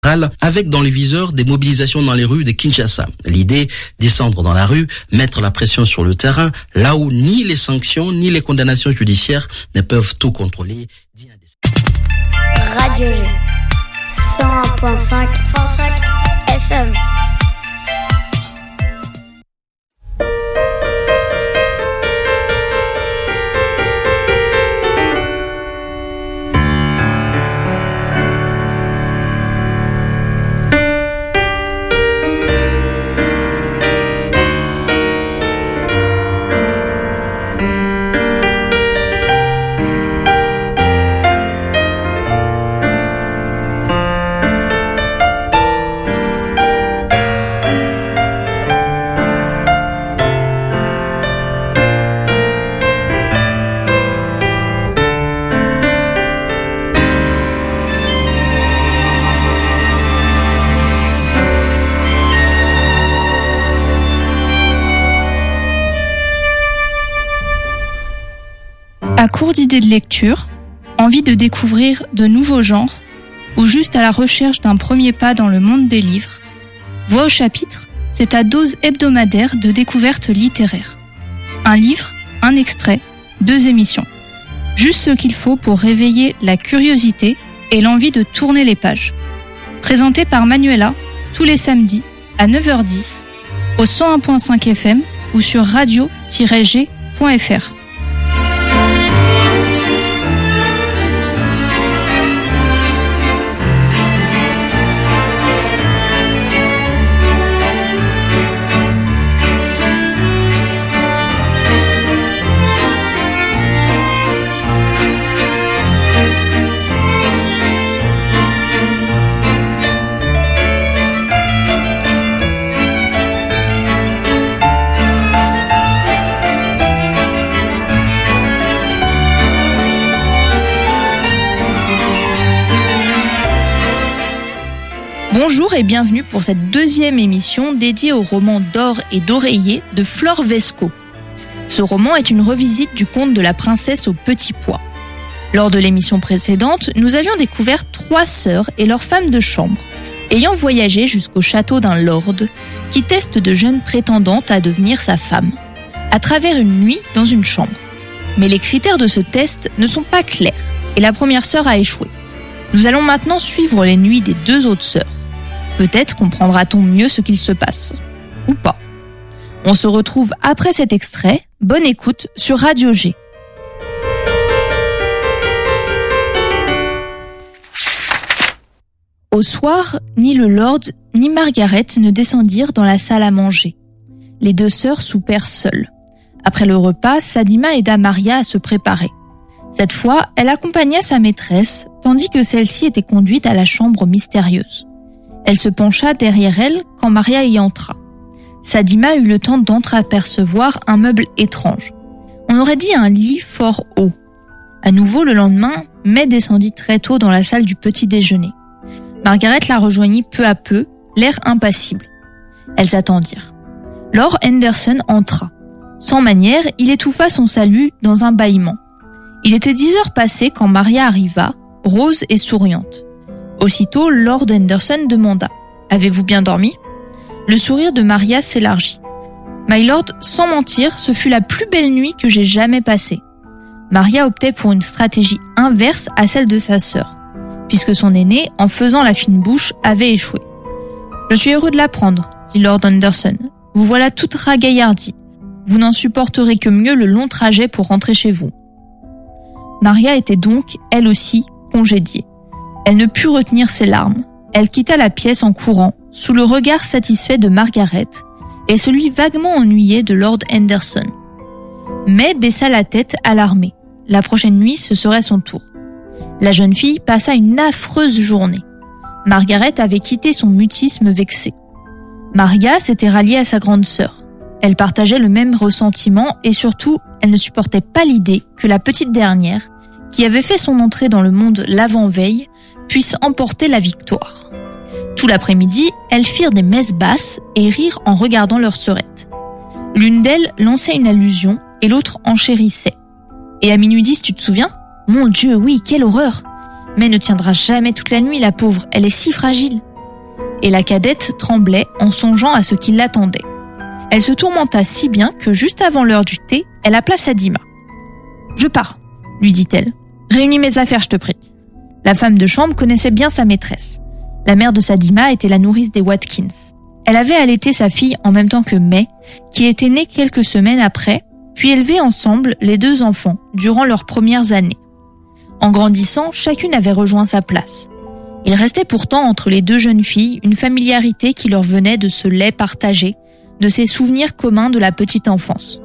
avec dans les viseurs des mobilisations dans les rues de Kinshasa. L'idée, descendre dans la rue, mettre la pression sur le terrain, là où ni les sanctions ni les condamnations judiciaires ne peuvent tout contrôler. Radio G 101.5 FM. À court d'idées de lecture, envie de découvrir de nouveaux genres, ou juste à la recherche d'un premier pas dans le monde des livres, Voix au chapitre, c'est ta dose hebdomadaire de découverte littéraire. Un livre, un extrait, 2 émissions. Juste ce qu'il faut pour réveiller la curiosité et l'envie de tourner les pages. Présenté par Manuela, tous les samedis à 9h10, au 101.5 FM ou sur radio-g.fr. Bonjour et bienvenue pour cette 2e émission dédiée au roman d'or et d'oreiller de Flore Vesco. Ce roman est une revisite du conte de la princesse au petit pois. Lors de l'émission précédente, nous avions découvert 3 sœurs et leurs femmes de chambre, ayant voyagé jusqu'au château d'un lord qui teste de jeunes prétendantes à devenir sa femme, à travers une nuit dans une chambre. Mais les critères de ce test ne sont pas clairs et la première sœur a échoué. Nous allons maintenant suivre les nuits des 2 autres sœurs. Peut-être comprendra-t-on mieux ce qu'il se passe. Ou pas. On se retrouve après cet extrait. Bonne écoute sur Radio G. Au soir, ni le lord ni Margaret ne descendirent dans la salle à manger. Les 2 sœurs soupèrent seules. Après le repas, Sadima aida Maria à se préparer. Cette fois, elle accompagna sa maîtresse, tandis que celle-ci était conduite à la chambre mystérieuse. Elle se pencha derrière elle quand Maria y entra. Sadima eut le temps d'entreapercevoir un meuble étrange. On aurait dit un lit fort haut. À nouveau, le lendemain, May descendit très tôt dans la salle du petit déjeuner. Margaret la rejoignit peu à peu, l'air impassible. Elles attendirent. Lord Henderson entra. Sans manière, il étouffa son salut dans un bâillement. Il était 10 heures passées quand Maria arriva, rose et souriante. Aussitôt, Lord Henderson demanda « Avez-vous bien dormi ?» Le sourire de Maria s'élargit. « My Lord, sans mentir, ce fut la plus belle nuit que j'ai jamais passée. » Maria optait pour une stratégie inverse à celle de sa sœur, puisque son aînée, en faisant la fine bouche, avait échoué. « Je suis heureux de l'apprendre, » dit Lord Henderson. « Vous voilà toute ragaillardie. Vous n'en supporterez que mieux le long trajet pour rentrer chez vous. » Maria était donc, elle aussi, congédiée. Elle ne put retenir ses larmes. Elle quitta la pièce en courant, sous le regard satisfait de Margaret et celui vaguement ennuyé de Lord Henderson. May baissa la tête alarmée. La prochaine nuit, ce serait son tour. La jeune fille passa une affreuse journée. Margaret avait quitté son mutisme vexé. Maria s'était ralliée à sa grande sœur. Elle partageait le même ressentiment et surtout, elle ne supportait pas l'idée que la petite dernière, qui avait fait son entrée dans le monde l'avant-veille, puisse emporter la victoire. Tout l'après-midi, elles firent des messes basses et rirent en regardant leurs sœurettes. L'une d'elles lançait une allusion et l'autre enchérissait. « Et à minuit 10, tu te souviens ? Mon Dieu, oui, quelle horreur ! Mais ne tiendra jamais toute la nuit, la pauvre, elle est si fragile. et la cadette tremblait en songeant à ce qui l'attendait. Elle se tourmenta si bien que juste avant l'heure du thé, elle appela Sadima. « Je pars », lui dit-elle. « Réunis mes affaires, je te prie. » La femme de chambre connaissait bien sa maîtresse. La mère de Sadima était la nourrice des Watkins. Elle avait allaité sa fille en même temps que May, qui était née quelques semaines après, puis élevé ensemble les deux enfants durant leurs premières années. En grandissant, chacune avait rejoint sa place. Il restait pourtant entre les deux jeunes filles une familiarité qui leur venait de ce lait partagé, de ces souvenirs communs de la petite enfance.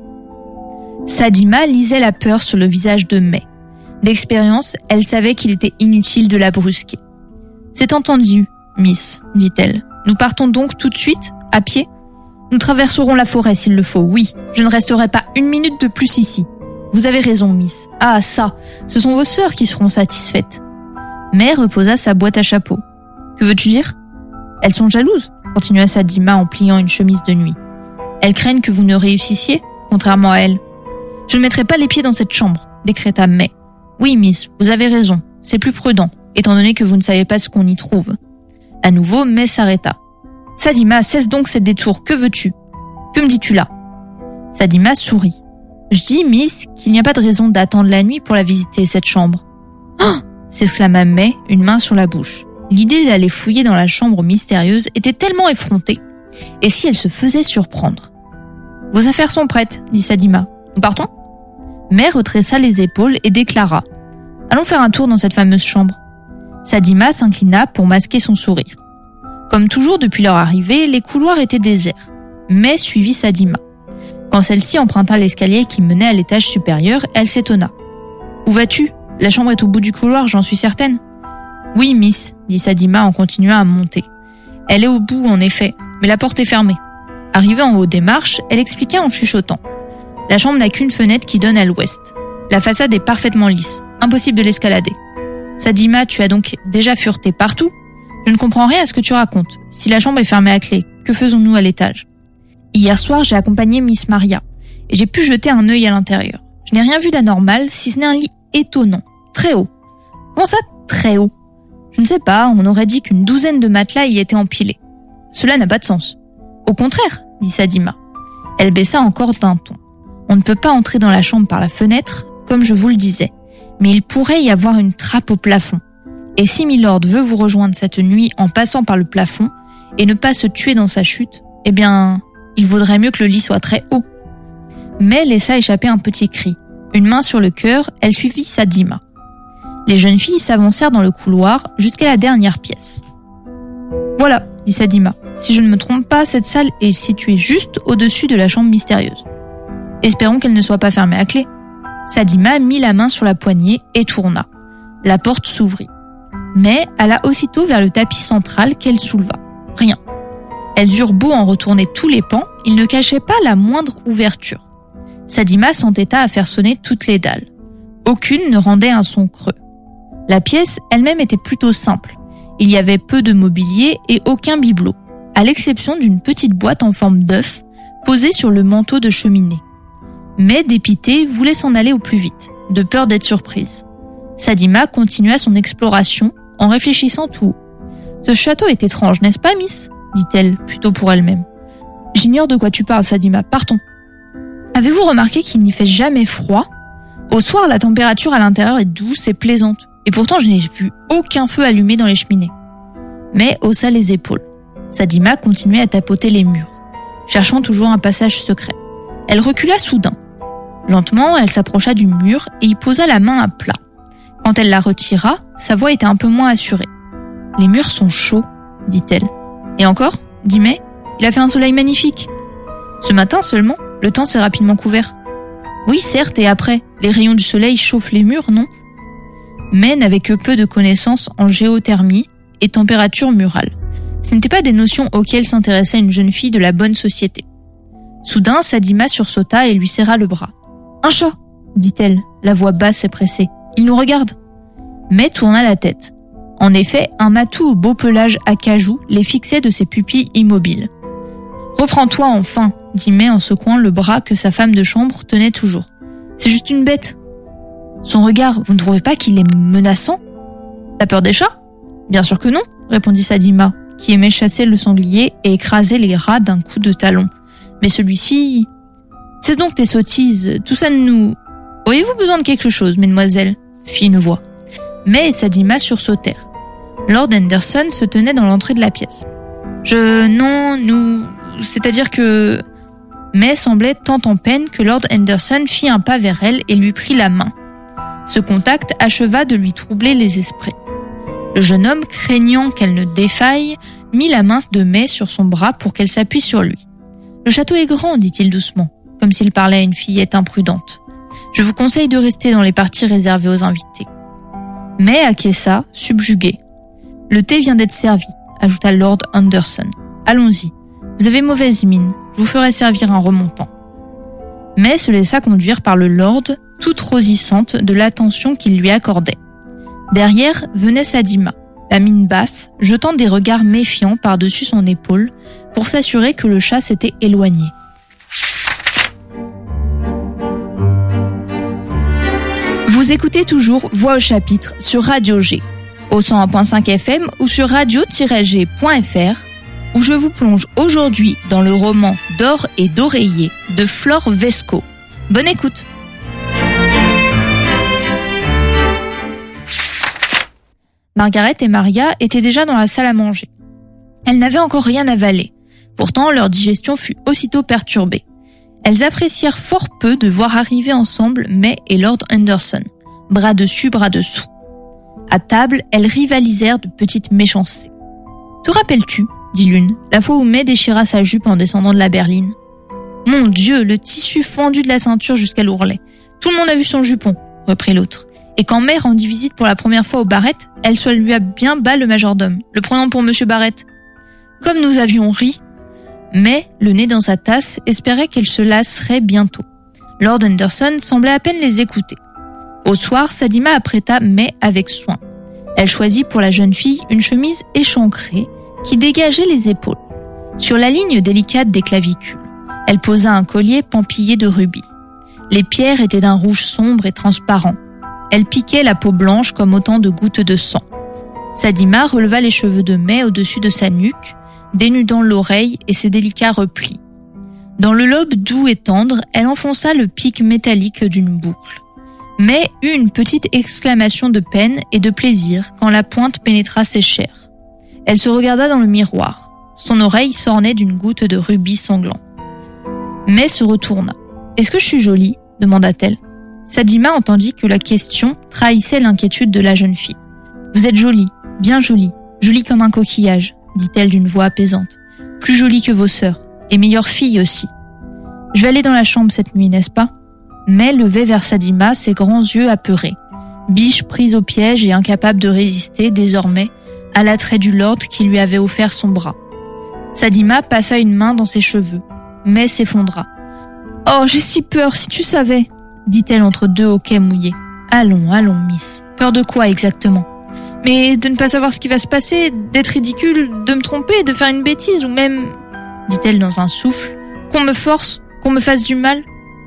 Sadima lisait la peur sur le visage de May. D'expérience, elle savait qu'il était inutile de la brusquer. « C'est entendu, Miss, dit-elle. Nous partons donc tout de suite, à pied ? Nous traverserons la forêt s'il le faut, oui. Je ne resterai pas une minute de plus ici. Vous avez raison, Miss. Ah, ça, ce sont vos sœurs qui seront satisfaites. » May reposa sa boîte à chapeau. « Que veux-tu dire ? Elles sont jalouses, continua Sadima en pliant une chemise de nuit. Elles craignent que vous ne réussissiez, contrairement à elles. Je ne mettrai pas les pieds dans cette chambre, décréta May. Oui, Miss, vous avez raison. C'est plus prudent, étant donné que vous ne savez pas ce qu'on y trouve. À nouveau, May s'arrêta. Sadima, cesse donc cette détour. Que veux-tu ? Que me dis-tu là ? Sadima sourit. Je dis, Miss, qu'il n'y a pas de raison d'attendre la nuit pour la visiter, cette chambre. Oh ! S'exclama May, une main sur la bouche. L'idée d'aller fouiller dans la chambre mystérieuse était tellement effrontée. Et si elle se faisait surprendre ? Vos affaires sont prêtes, dit Sadima. Nous partons ? May retressa les épaules et déclara. Allons faire un tour dans cette fameuse chambre. Sadima s'inclina pour masquer son sourire. Comme toujours depuis leur arrivée, les couloirs étaient déserts. May suivit Sadima. Quand celle-ci emprunta l'escalier qui menait à l'étage supérieur, elle s'étonna. Où vas-tu ? La chambre est au bout du couloir, j'en suis certaine. Oui, Miss, dit Sadima en continuant à monter. Elle est au bout, en effet, mais la porte est fermée. Arrivée en haut des marches, elle expliqua en chuchotant. La chambre n'a qu'une fenêtre qui donne à l'ouest. La façade est parfaitement lisse. Impossible de l'escalader. Sadima, tu as donc déjà fureté partout ? Je ne comprends rien à ce que tu racontes. Si la chambre est fermée à clé, que faisons-nous à l'étage ? Hier soir, j'ai accompagné Miss Maria et j'ai pu jeter un œil à l'intérieur. Je n'ai rien vu d'anormal, si ce n'est un lit étonnant, très haut. Comment ça, très haut ? Je ne sais pas, on aurait dit qu'une douzaine de matelas y étaient empilés. Cela n'a pas de sens. Au contraire, dit Sadima. Elle baissa encore d'un ton. On ne peut pas entrer dans la chambre par la fenêtre, comme je vous le disais, mais il pourrait y avoir une trappe au plafond. Et si Milord veut vous rejoindre cette nuit en passant par le plafond et ne pas se tuer dans sa chute, eh bien, il vaudrait mieux que le lit soit très haut. May laissa échapper un petit cri. Une main sur le cœur, elle suivit Sadima. Les jeunes filles s'avancèrent dans le couloir jusqu'à la dernière pièce. Voilà, dit Sadima. Si je ne me trompe pas, cette salle est située juste au-dessus de la chambre mystérieuse. Espérons qu'elle ne soit pas fermée à clé. Sadima mit la main sur la poignée et tourna. La porte s'ouvrit. Mais alla aussitôt vers le tapis central qu'elle souleva. Rien. Elles eurent beau en retourner tous les pans, il ne cachait pas la moindre ouverture. Sadima s'entêta à faire sonner toutes les dalles. Aucune ne rendait un son creux. La pièce elle-même était plutôt simple. Il y avait peu de mobilier et aucun bibelot, à l'exception d'une petite boîte en forme d'œuf posée sur le manteau de cheminée. Mais dépitée voulait s'en aller au plus vite, de peur d'être surprise. Sadima continua son exploration en réfléchissant tout haut. « Ce château est étrange, n'est-ce pas, Miss ?» dit-elle, plutôt pour elle-même. « J'ignore de quoi tu parles, Sadima, partons. » Avez-vous remarqué qu'il n'y fait jamais froid ? Au soir, la température à l'intérieur est douce et plaisante, et pourtant je n'ai vu aucun feu allumé dans les cheminées. Mais haussa les épaules. Sadima continuait à tapoter les murs, cherchant toujours un passage secret. Elle recula soudain. Lentement, elle s'approcha du mur et y posa la main à plat. Quand elle la retira, sa voix était un peu moins assurée. « Les murs sont chauds, dit-elle. Et encore, dit May, il a fait un soleil magnifique. Ce matin seulement, le temps s'est rapidement couvert. Oui, certes, et après, les rayons du soleil chauffent les murs, non ? May n'avait que peu de connaissances en géothermie et température murale. Ce n'étaient pas des notions auxquelles s'intéressait une jeune fille de la bonne société. Soudain, Sadima sursauta et lui serra le bras. « Un chat !» dit-elle, la voix basse et pressée. « Il nous regarde !» May tourna la tête. En effet, un matou au beau pelage acajou les fixait de ses pupilles immobiles. « Reprends-toi enfin !» dit May en secouant le bras que sa femme de chambre tenait toujours. « C'est juste une bête !» Son regard, vous ne trouvez pas qu'il est menaçant ? T'as peur des chats ? Bien sûr que non, répondit Sadima, qui aimait chasser le sanglier et écraser les rats d'un coup de talon. Mais celui-ci... C'est donc tes sottises, tout ça nous... Auriez-vous besoin de quelque chose, mesdemoiselles ? Fit une voix. May et Sadima sursautèrent. Lord Henderson se tenait dans l'entrée de la pièce. C'est-à-dire que... May semblait tant en peine que Lord Henderson fit un pas vers elle et lui prit la main. Ce contact acheva de lui troubler les esprits. Le jeune homme, craignant qu'elle ne défaille, mit la main de May sur son bras pour qu'elle s'appuie sur lui. « Le château est grand, dit-il doucement, comme s'il parlait à une fillette imprudente. Je vous conseille de rester dans les parties réservées aux invités. » May acquiesça, subjuguée. « Le thé vient d'être servi, » ajouta Lord Henderson. « Allons-y. Vous avez mauvaise mine. Je vous ferai servir un remontant. » May se laissa conduire par le lord, toute rosissante de l'attention qu'il lui accordait. Derrière venait Sadima, la mine basse, jetant des regards méfiants par-dessus son épaule pour s'assurer que le chat s'était éloigné. Vous écoutez toujours Voix au chapitre sur Radio G, au 101.5 FM ou sur radio-g.fr, où je vous plonge aujourd'hui dans le roman D'or et d'oreiller de Flore Vesco. Bonne écoute. Margaret et Maria étaient déjà dans la salle à manger. Elles n'avaient encore rien avalé. Pourtant, leur digestion fut aussitôt perturbée. Elles apprécièrent fort peu de voir arriver ensemble May et Lord Henderson, bras dessus, bras dessous. À table, elles rivalisèrent de petites méchancetés. « Te rappelles-tu, dit l'une, la fois où May déchira sa jupe en descendant de la berline ? Mon Dieu, le tissu fendu de la ceinture jusqu'à l'ourlet. Tout le monde a vu son jupon, reprit l'autre. Et quand May rendit visite pour la première fois au Barrett, elle salua bien bas le majordome, le prenant pour Monsieur Barrett. Comme nous avions ri, May, le nez dans sa tasse, espérait qu'elle se lasserait bientôt. Lord Henderson semblait à peine les écouter. Au soir, Sadima apprêta May avec soin. Elle choisit pour la jeune fille une chemise échancrée qui dégageait les épaules. Sur la ligne délicate des clavicules, elle posa un collier pampillé de rubis. Les pierres étaient d'un rouge sombre et transparent. Elle piquait la peau blanche comme autant de gouttes de sang. Sadima releva les cheveux de May au-dessus de sa nuque, dénudant l'oreille et ses délicats replis. Dans le lobe doux et tendre, elle enfonça le pic métallique d'une boucle. May eut une petite exclamation de peine et de plaisir quand la pointe pénétra ses chairs. Elle se regarda dans le miroir. Son oreille s'ornait d'une goutte de rubis sanglant. May se retourna. « Est-ce que je suis jolie ?» demanda-t-elle. Sadima entendit que la question trahissait l'inquiétude de la jeune fille. « Vous êtes jolie, bien jolie, jolie comme un coquillage, » dit-elle d'une voix apaisante. « Plus jolie que vos sœurs, et meilleure fille aussi. Je vais aller dans la chambre cette nuit, n'est-ce pas ?» May levait vers Sadima ses grands yeux apeurés, biche prise au piège et incapable de résister, désormais, à l'attrait du lord qui lui avait offert son bras. Sadima passa une main dans ses cheveux. May s'effondra. « Oh, j'ai si peur, si tu savais !» dit-elle entre deux hoquets mouillés. « Allons, allons, miss. Peur de quoi exactement ? Mais de ne pas savoir ce qui va se passer, d'être ridicule, de me tromper, de faire une bêtise, ou même, dit-elle dans un souffle, qu'on me force, qu'on me fasse du mal ?»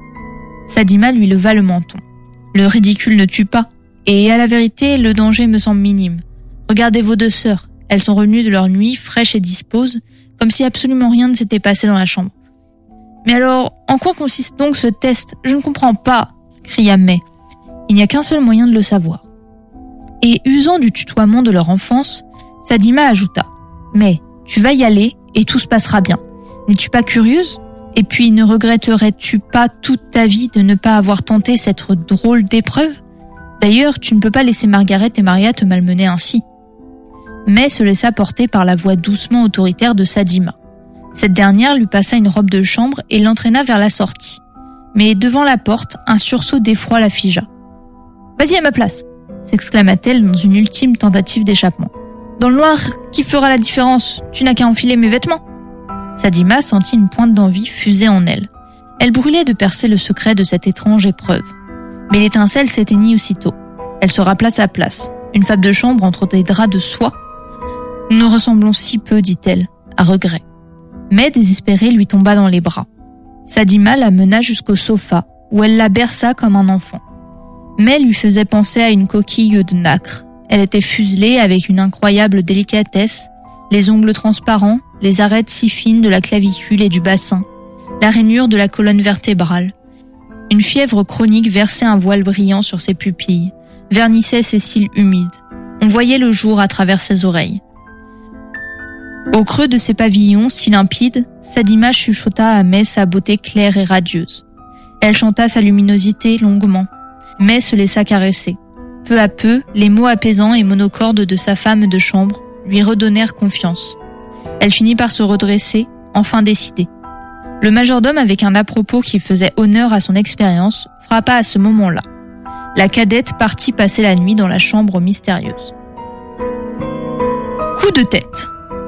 Sadima lui leva le menton. « Le ridicule ne tue pas, et à la vérité, le danger me semble minime. Regardez vos deux sœurs, elles sont revenues de leur nuit, fraîches et disposes, comme si absolument rien ne s'était passé dans la chambre. » « Mais alors, en quoi consiste donc ce test ? Je ne comprends pas !» cria May. Il n'y a qu'un seul moyen de le savoir. Et usant du tutoiement de leur enfance, Sadima ajouta « Mais tu vas y aller et tout se passera bien. N'es-tu pas curieuse ? Et puis ne regretterais-tu pas toute ta vie de ne pas avoir tenté cette drôle d'épreuve ? D'ailleurs, tu ne peux pas laisser Margaret et Maria te malmener ainsi. » May se laissa porter par la voix doucement autoritaire de Sadima. Cette dernière lui passa une robe de chambre et l'entraîna vers la sortie. Mais devant la porte, un sursaut d'effroi la figea. « Vas-y à ma place !» s'exclama-t-elle dans une ultime tentative d'échappement. « Dans le noir, qui fera la différence ? Tu n'as qu'à enfiler mes vêtements !» Sadima sentit une pointe d'envie fuser en elle. Elle brûlait de percer le secret de cette étrange épreuve. Mais l'étincelle s'éteignit aussitôt. Elle se rappela sa place, une femme de chambre entre des draps de soie. « Nous nous ressemblons si peu, dit-elle, à regret. » May, désespérée, lui tomba dans les bras. Sadima la mena jusqu'au sofa, où elle la berça comme un enfant. May lui faisait penser à une coquille de nacre. Elle était fuselée avec une incroyable délicatesse, Les ongles transparents, les arêtes si fines de la clavicule et du bassin, la rainure de la colonne vertébrale. Une fièvre chronique versait un voile brillant sur ses pupilles, vernissait ses cils humides. On voyait le jour à travers ses oreilles. Au creux de ses pavillons si limpides, Sadima chuchota à Mai sa beauté claire et radieuse. Elle chanta sa luminosité longuement. Mai se laissa caresser. Peu à peu, les mots apaisants et monocordes de sa femme de chambre lui redonnèrent confiance. Elle finit par se redresser, enfin décidée. Le majordome, avec un à-propos qui faisait honneur à son expérience, frappa à ce moment-là. La cadette partit passer la nuit dans la chambre mystérieuse. Coup de tête.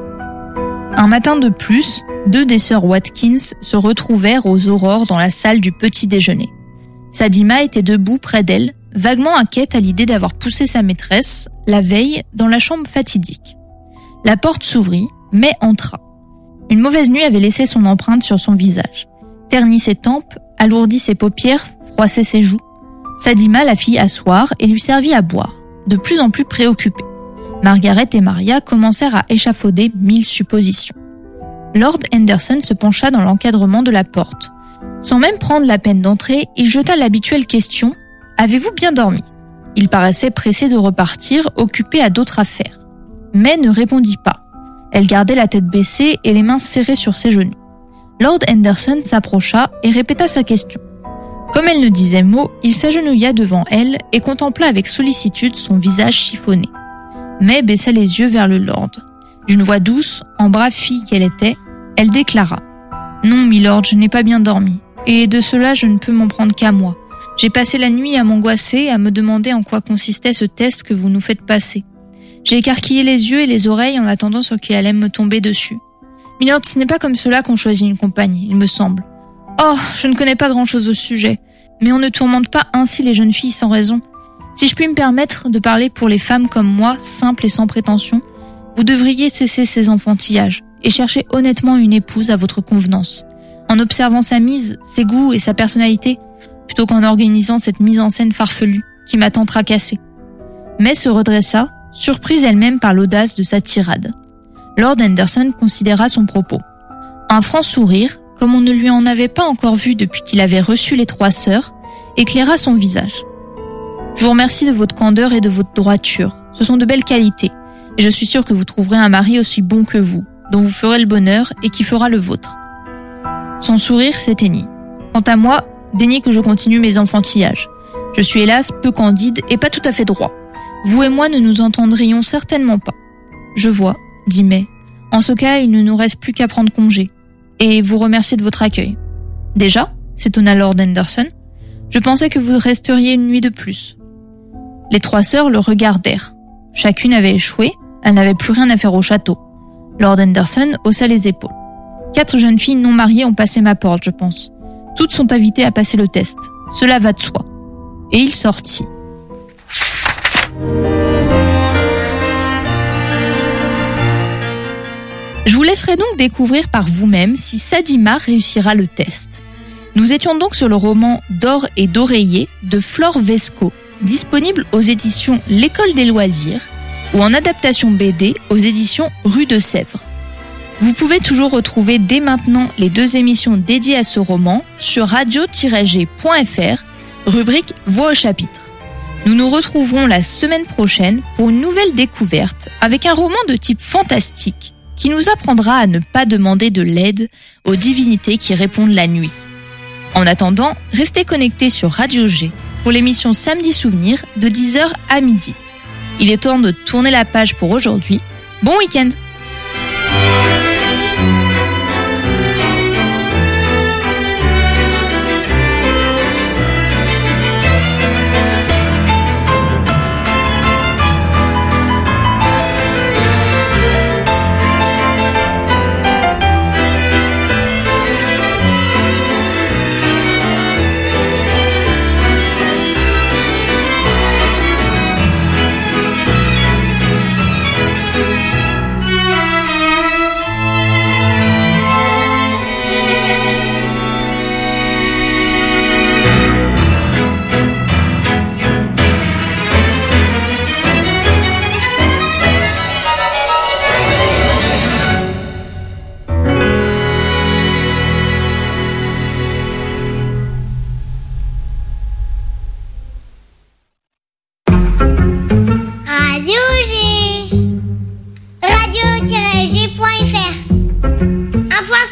Un matin de plus, 2 des sœurs Watkins se retrouvèrent aux aurores dans la salle du petit déjeuner. Sadima était debout près d'elle, vaguement inquiète à l'idée d'avoir poussé sa maîtresse, la veille, dans la chambre fatidique. La porte s'ouvrit, mais entra. Une mauvaise nuit avait laissé son empreinte sur son visage. Ternit ses tempes, alourdit ses paupières, froissait ses joues. Sadima la fit asseoir et lui servit à boire, de plus en plus préoccupée. Margaret et Maria commencèrent à échafauder 1000 suppositions. Lord Henderson se pencha dans l'encadrement de la porte. Sans même prendre la peine d'entrer, il jeta l'habituelle question « Avez-vous bien dormi ?» Il paraissait pressé de repartir, occupé à d'autres affaires. Mais ne répondit pas. Elle gardait la tête baissée et les mains serrées sur ses genoux. Lord Henderson s'approcha et répéta sa question. Comme elle ne disait mot, il s'agenouilla devant elle et contempla avec sollicitude son visage chiffonné. May baissa les yeux vers le lord. D'une voix douce, en brave fille qu'elle était, elle déclara « Non, milord, je n'ai pas bien dormi. Et de cela, je ne peux m'en prendre qu'à moi. J'ai passé la nuit à m'angoisser, à me demander en quoi consistait ce test que vous nous faites passer. J'ai écarquillé les yeux et les oreilles en attendant ce qui allait me tomber dessus. Milord, ce n'est pas comme cela qu'on choisit une compagne, il me semble. Oh, je ne connais pas grand-chose au sujet, mais on ne tourmente pas ainsi les jeunes filles sans raison. Si je puis me permettre de parler pour les femmes comme moi, simples et sans prétention, vous devriez cesser ces enfantillages et chercher honnêtement une épouse à votre convenance, en observant sa mise, ses goûts et sa personnalité, plutôt qu'en organisant cette mise en scène farfelue qui m'a tant tracassée. Mais se redressa, surprise elle-même par l'audace de sa tirade. Lord Henderson considéra son propos. Un franc sourire, comme on ne lui en avait pas encore vu depuis qu'il avait reçu les 3 sœurs, éclaira son visage. Je vous remercie de votre candeur et de votre droiture. Ce sont de belles qualités, et je suis sûre que vous trouverez un mari aussi bon que vous, dont vous ferez le bonheur et qui fera le vôtre. Son sourire s'éteignit. Quant à moi, daignez que je continue mes enfantillages. Je suis hélas peu candide et pas tout à fait droit. Vous et moi ne nous entendrions certainement pas. Je vois, dit May. En ce cas, il ne nous reste plus qu'à prendre congé. Et vous remercier de votre accueil. Déjà, s'étonna Lord Henderson. Je pensais que vous resteriez une nuit de plus. Les 3 sœurs le regardèrent. Chacune avait échoué, elle n'avait plus rien à faire au château. Lord Henderson haussa les épaules. 4 jeunes filles non mariées ont passé ma porte, je pense. Toutes sont invitées à passer le test. Cela va de soi. Et il sortit. Je vous laisserai donc découvrir par vous-même si Sadima réussira le test. Nous étions donc sur le roman D'or et d'oreiller de Flore Vesco, disponible aux éditions L'École des loisirs ou en adaptation BD aux éditions Rue de Sèvres. Vous pouvez toujours retrouver dès maintenant les 2 émissions dédiées à ce roman sur radio-g.fr, rubrique Voix au chapitre. Nous nous retrouverons la semaine prochaine pour une nouvelle découverte avec un roman de type fantastique qui nous apprendra à ne pas demander de l'aide aux divinités qui répondent la nuit. En attendant, restez connectés sur Radio G pour l'émission Samedi Souvenir de 10h à midi. Il est temps de tourner la page pour aujourd'hui. Bon week-end!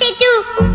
c'est tout.